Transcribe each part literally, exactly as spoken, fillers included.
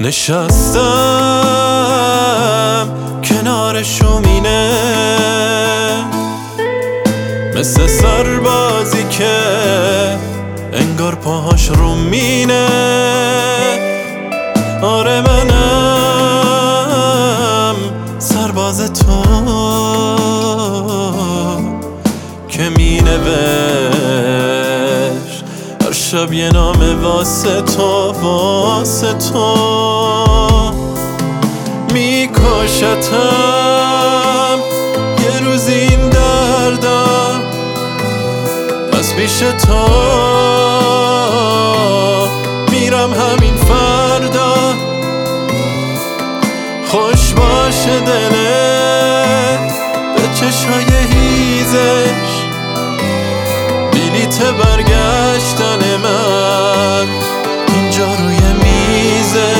نشستم کنار شومینه مثل سربازی که انگار پاهاش رو مینه. آره منم سرباز تو که مینوشت هر شب یه نامه واسه تو واسه تو. میکشتم یه روز این دردا از پیش تو میرم همین فردا. خوش باشه دلت به چشای هیزش بلیت برگشتن من اینجا روی میزه.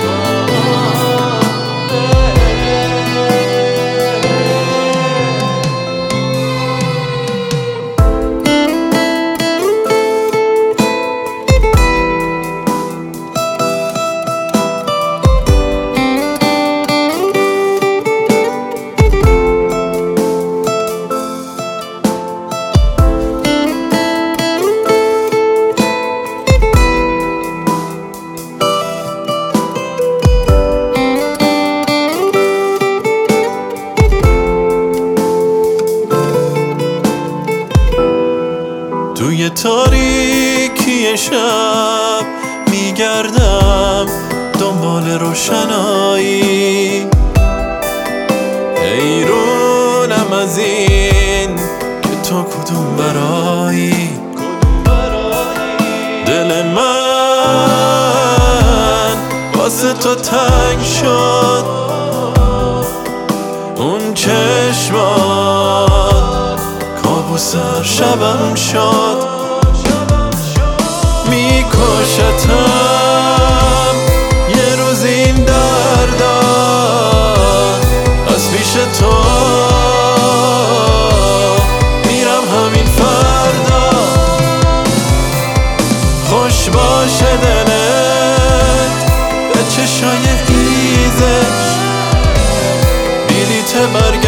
توی تاریکی شب میگردم دنبال روشنایی، حیرونم از این که تو کدوم برایی. دل من واسه تو تنگ شد، اون چشمات کابوس هر شبم شد. میکشتم یه روز این دردا از پیش تو میرم همین فردا. خوش باشه دلت به چشای هیزش بلیت برگ